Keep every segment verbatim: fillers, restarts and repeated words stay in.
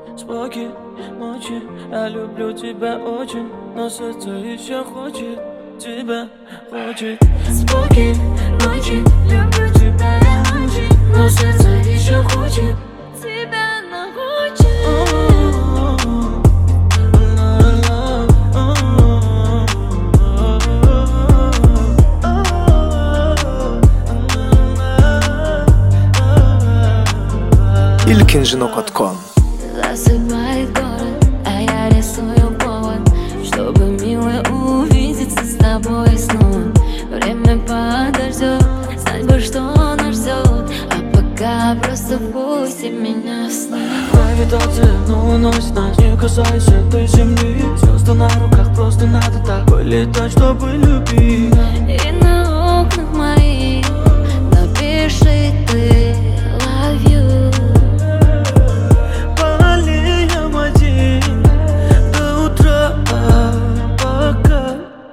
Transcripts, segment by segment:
Спокойной ночи, я люблю тебя очень, но сердце еще хочет тебя, хочет. Спокойной ночи, люблю тебя я очень, но сердце еще хочет тебя, но хочет. или кинжинок точка ком. Засыпает город, а я рисую повод, чтобы, милая, увидеться с тобой снова. Время подождет, знать бы, что нас ждет, а пока просто пусти меня в сны. Гравитация, но уносит нас, не касайся этой земли. Звезды на руках, просто надо так полетать, чтобы любить. И на окнах моих напиши ты love you. Болеем один до утра, пока.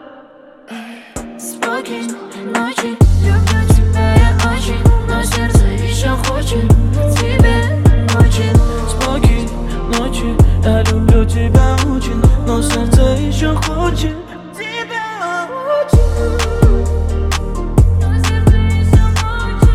Спокойной ночи, люблю тебя я очень, но сердце еще хочет тебя, хочет. Спокойной ночи, я люблю тебя очень, но сердце еще хочет тебя, очень. Но сердце еще хочет.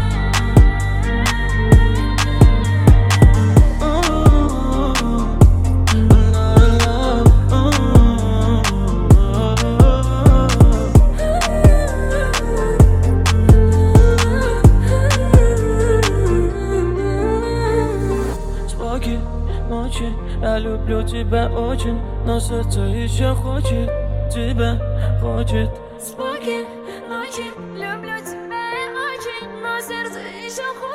Спокойной ночи, я люблю тебя очень, но сердце еще хочет тебя, хочет. Спокойной ночи, люблю тебя я очень, но сердце еще хочет.